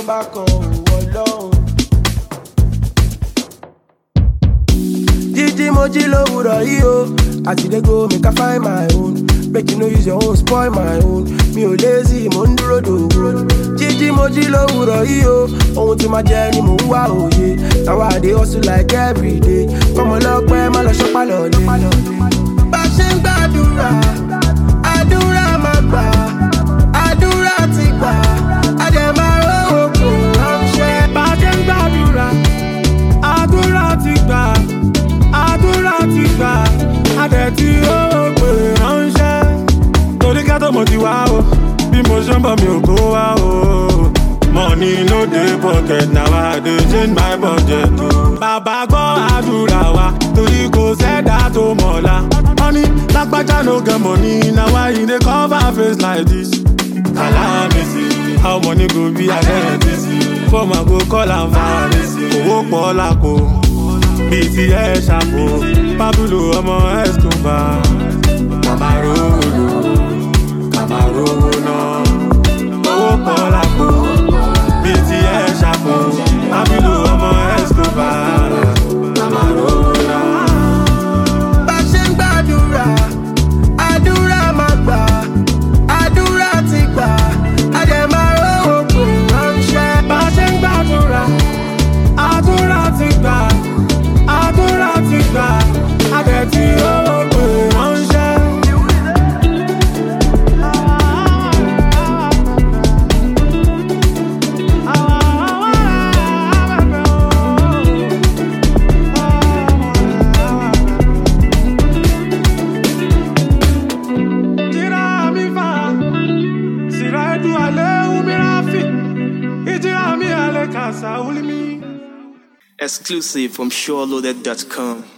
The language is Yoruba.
bá kan òwò lọ́hùn. Jíjí mo jí lówùrọ̀ yìí o, as you dey go make I find my own. Make you no use your own spoil my own. Mi ò lazy, mo ń dúró dòwó. Jíjí mo jí lówùrọ̀ yìí o, ohun tí máa jẹ ni mò ń wá òye. Now I dey hustle like every day. Kọ́mọ lọ́pẹ́ má lọ ṣọ́pá lọ́lé. Bá ṣe ń gbàdúrà, àdúrà máa gbà, àdúrà ti gbà, àdèmà rówó kò ránṣẹ́. Bá ṣe ń gbàdúrà, àdúrà ti gbà, àdúrà ti gbà, àdẹ̀ tí rówó kò ránṣẹ́. Torí kẹ́tọ̀ mo ti wá o, bí mo ṣe ń bọ̀ mi ò kó wá o. Money no dey pocket, now I dey change my budget o. Bàbá gbọ́ àdúrà wa, torí kò sẹ́dá tó mọ̀la. Honey, lágbájá no get money, na why you dey cover face like this? Calamity, how money go be identity? Fọ́ọ̀mà go call am fantasy. Owó pọ̀ lápò, bíi ti ẹ̀ ṣàpò. Pablo ọmọ Escobar, Camarolo náà. Owó pọ̀ lápò, bíi ti ẹ̀ ṣàpò. Pablo ọmọ Escobar, Camarolo náà. Bá ṣe ń gbàdúrà, àdúrà máa gbà, àdúrà ti gbà, àdèmà rówó kò ránṣẹ́. Bá ṣe ń gbàdúrà, àdúrà ti gbà, àdúrà ti gbà, àdẹ̀ tí rówó kò ránṣẹ́. Exclusive from SureLoaded.com.